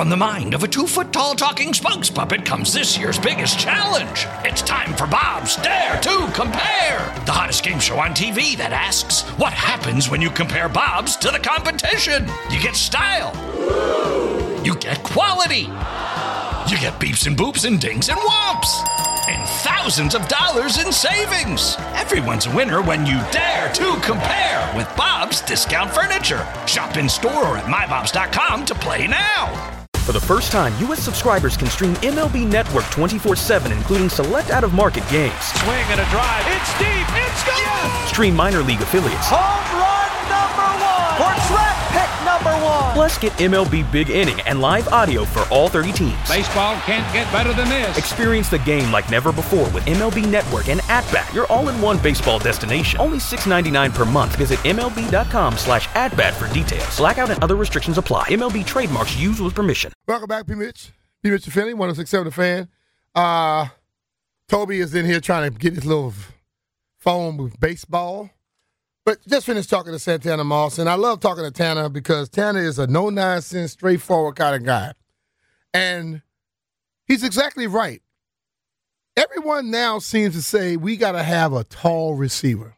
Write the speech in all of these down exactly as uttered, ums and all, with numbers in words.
From the mind of a two-foot-tall talking spokes puppet comes this year's biggest challenge. It's time for Bob's Dare to Compare, the hottest game show on T V that asks, what happens when you compare Bob's to the competition? You get style. You get quality. You get beeps and boops and dings and whomps. And thousands of dollars in savings. Everyone's a winner when you dare to compare with Bob's Discount Furniture. Shop in store or at my bobs dot com to play now. For the first time, U S subscribers can stream M L B Network twenty-four seven, including select out-of-market games. Swing and a drive. It's deep. It's gone. Yes. Stream minor league affiliates. Home run number one. Or track pick number one. Plus, get M L B Big Inning and live audio for all thirty teams. Baseball can't get better than this. Experience the game like never before with M L B Network and At-Bat, your all-in-one baseball destination. Only six dollars and ninety-nine cents per month. Visit M L B dot com slash at-bat for details. Blackout and other restrictions apply. M L B trademarks used with permission. Welcome back, P. Mitch. P. Mitch Philly, one oh six point seven The Fan. Uh, Toby is in here trying to get his little phone with baseball. But just finished talking to Santana Moss, and I love talking to Tanner because Tanner is a no-nonsense, straightforward kind of guy. And he's exactly right. Everyone now seems to say we got to have a tall receiver.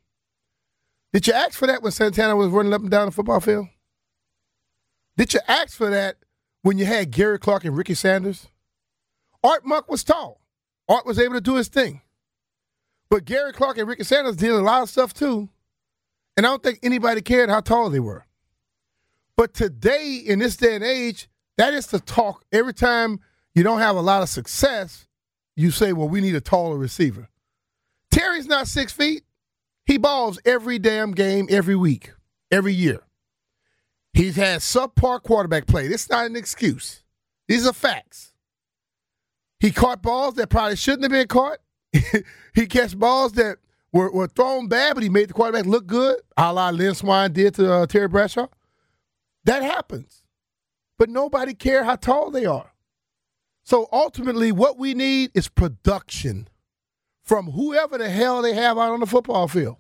Did you ask for that when Santana was running up and down the football field? Did you ask for that when you had Gary Clark and Ricky Sanders? Art Monk was tall. Art was able to do his thing. But Gary Clark and Ricky Sanders did a lot of stuff too. And I don't think anybody cared how tall they were. But today, in this day and age, that is the talk. Every time you don't have a lot of success, you say, well, we need a taller receiver. Terry's not six feet. He balls every damn game, every week, every year. He's had subpar quarterback play. This is not an excuse. These are facts. He caught balls that probably shouldn't have been caught. He catch balls that were, were thrown bad, but he made the quarterback look good, a la Lynn Swann did to uh, Terry Bradshaw. That happens. But nobody cares how tall they are. So ultimately, what we need is production from whoever the hell they have out on the football field.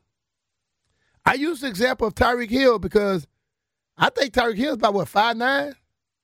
I use the example of Tyreek Hill because I think Tyreek Hill is about, what, five nine?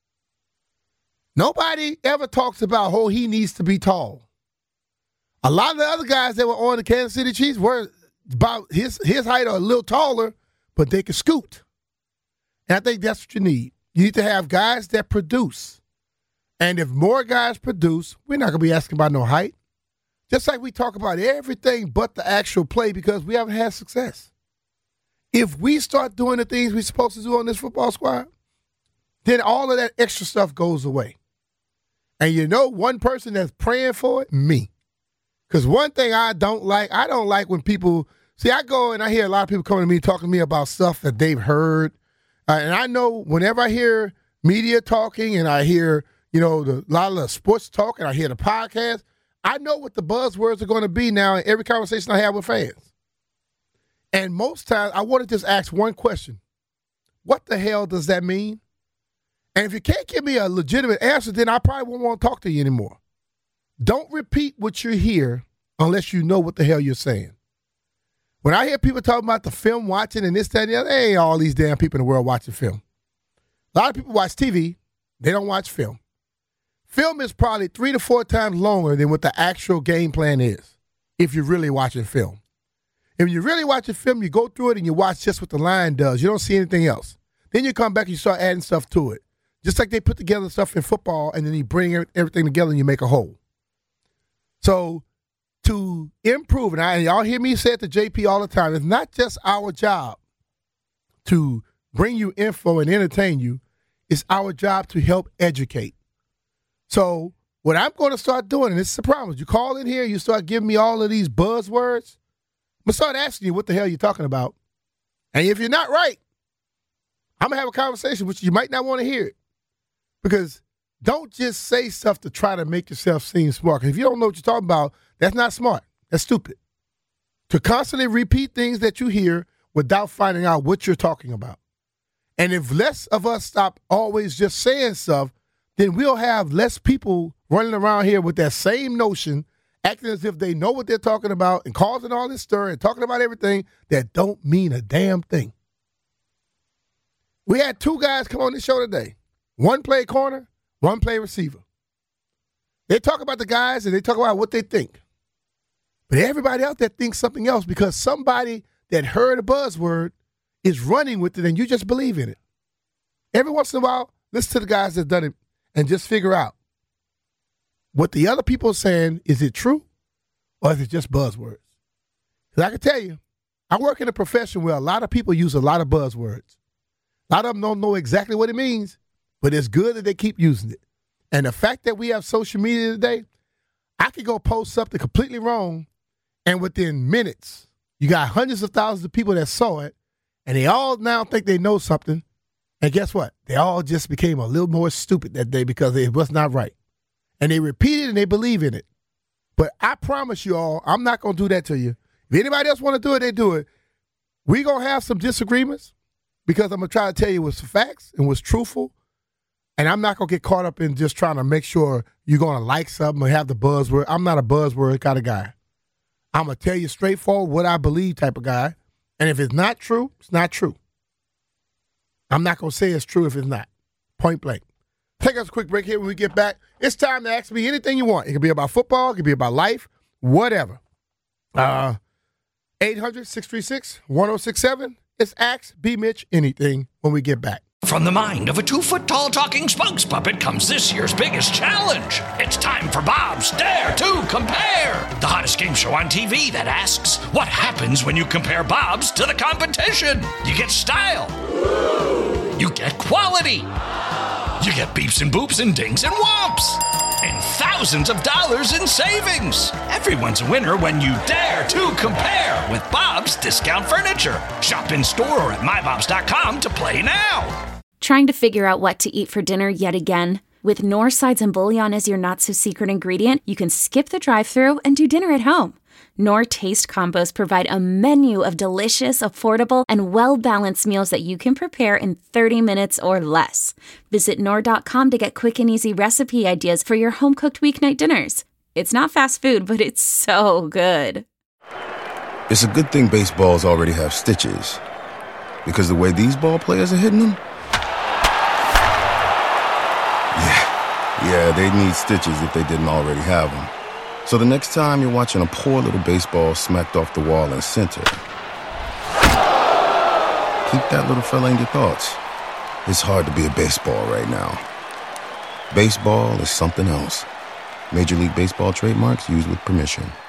Nobody ever talks about, oh, he needs to be tall. A lot of the other guys that were on the Kansas City Chiefs were about his, his height or a little taller, but they could scoot. And I think that's what you need. You need to have guys that produce. And if more guys produce, we're not going to be asking about no height. Just like we talk about everything but the actual play because we haven't had success. If we start doing the things we're supposed to do on this football squad, then all of that extra stuff goes away. And you know one person that's praying for it? Me. Because one thing I don't like, I don't like when people, see, I go and I hear a lot of people coming to me talking to me about stuff that they've heard. Uh, and I know whenever I hear media talking and I hear, you know, the, a lot of the sports talk and I hear the podcast, I know what the buzzwords are going to be now in every conversation I have with fans. And most times I want to just ask one question. What the hell does that mean? And if you can't give me a legitimate answer, then I probably won't want to talk to you anymore. Don't repeat what you hear unless you know what the hell you're saying. When I hear people talking about the film watching and this, that, and the other, hey, all these damn people in the world watching film. A lot of people watch T V. They don't watch film. Film is probably three to four times longer than what the actual game plan is if you're really watching film. If you're really watching film, you go through it and you watch just what the line does. You don't see anything else. Then you come back and you start adding stuff to it. Just like they put together stuff in football and then you bring everything together and you make a whole. So to improve, and, I, and y'all hear me say it to J P all the time, it's not just our job to bring you info and entertain you. It's our job to help educate. So what I'm going to start doing, and this is the problem, you call in here, you start giving me all of these buzzwords, I'm going to start asking you what the hell you're talking about. And if you're not right, I'm going to have a conversation, which you might not want to hear it. Because don't just say stuff to try to make yourself seem smart. Because if you don't know what you're talking about, that's not smart. That's stupid. To constantly repeat things that you hear without finding out what you're talking about. And if less of us stop always just saying stuff, then we'll have less people running around here with that same notion, acting as if they know what they're talking about and causing all this stir and talking about everything that don't mean a damn thing. We had two guys come on this show today. One played corner, One play receiver. They talk about the guys and they talk about what they think. But everybody out there thinks something else because somebody that heard a buzzword is running with it and you just believe in it. Every once in a while, listen to the guys that done it and just figure out what the other people are saying. Is it true or is it just buzzwords? Because I can tell you, I work in a profession where a lot of people use a lot of buzzwords. A lot of them don't know exactly what it means, but it's good that they keep using it. And the fact that we have social media today, I could go post something completely wrong, and within minutes, you got hundreds of thousands of people that saw it, and they all now think they know something. And guess what? They all just became a little more stupid that day because it was not right. And they repeat it and they believe in it. But I promise you all, I'm not going to do that to you. If anybody else want to do it, they do it. We're going to have some disagreements because I'm going to try to tell you what's facts and what's truthful. And I'm not going to get caught up in just trying to make sure you're going to like something or have the buzzword. I'm not a buzzword kind of guy. I'm going to tell you straightforward what I believe type of guy. And if it's not true, it's not true. I'm not going to say it's true if it's not. Point blank. Take us a quick break here. When we get back, it's time to ask me anything you want. It could be about football. It could be about life. Whatever. Uh, eight hundred, six three six, one oh six seven. It's Ask B. Mitch Anything when we get back. From the mind of a two-foot-tall talking spokes puppet comes this year's biggest challenge. It's time for Bob's Dare to Compare, the hottest game show on T V that asks, what happens when you compare Bob's to the competition? You get style. You get quality. You get beeps and boops and dings and whomps. And thousands of dollars in savings. Everyone's a winner when you dare to compare with Bob's Discount Furniture. Shop in store or at my bobs dot com to play now. Trying to figure out what to eat for dinner yet again? With Knorr Sides and Bouillon as your not-so-secret ingredient, you can skip the drive-thru and do dinner at home. Knorr Taste Combos provide a menu of delicious, affordable, and well-balanced meals that you can prepare in thirty minutes or less. Visit Knorr dot com to get quick and easy recipe ideas for your home-cooked weeknight dinners. It's not fast food, but it's so good. It's a good thing baseballs already have stitches. Because the way these ball players are hitting them? Yeah, yeah, they need stitches if they didn't already have them. So the next time you're watching a poor little baseball smacked off the wall in center, keep that little fella in your thoughts. It's hard to be a baseball right now. Baseball is something else. Major League Baseball trademarks used with permission.